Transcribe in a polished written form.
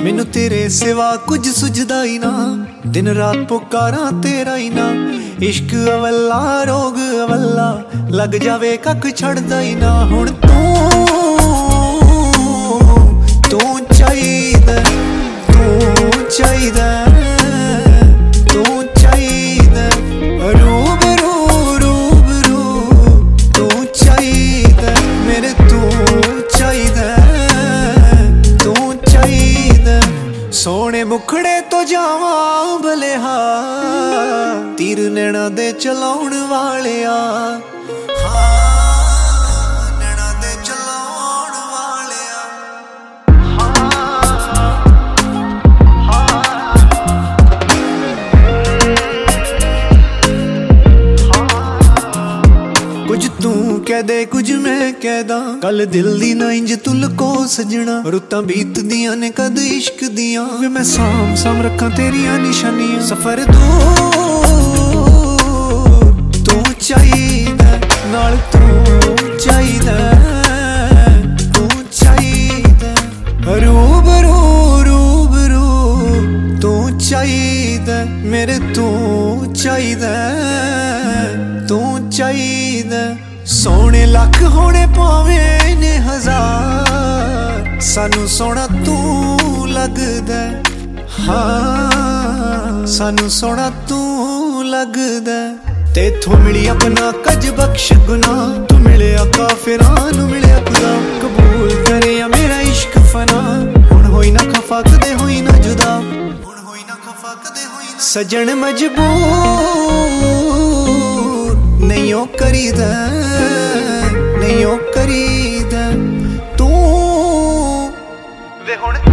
मैनू तेरे सिवा कुछ सुझदा ही ना, दिन रात पुकारा तेरा ही ना। इश्क अवला रोग अवला, लग जावे कख छड़दा ही ना। हुण तू चाहिदा, तू चाहिदा, तू चाहिदा, रूबरू रूबरू तू चाहिदा मेरे, तू चाहिदा, तू चाहिदा। सोने मुखड़े तो जावा भलेहा, तीर नैना दे चलाउण वालिया। कुछ तू कह दे कुछ मैं कह दा, कल दिल दी ना इंज तुल को सजना। रुतां बीत दियां ने कद इश्क दियां, वे मैं साम साम रखां तेरियां निशानियां। सफर दूर तू चाहिदा, नाल तू चाहिदा, तू चाहिदा, रूबरू रूबरू तू चाहिदा मेरे, तू चाहिदा, तू चाहिदा। सोने लख होने पावे ने हजार, सानू सोना तू लगदा। हाँ सानू सोना तू लगदा। तेथों मिली अपना कज बख्श गुनाह, तू मिलिया काफिरां नू मिलिया खुदा। कबूल करे या मेरा इश्क फना, हुण होई ना खफा कदे होई ना जुदा, हुण होई ना खफा कदे होई ना। सजन मजबूर नहीं ओ करीदा, नहीं ओ करीदा तू वे हुण।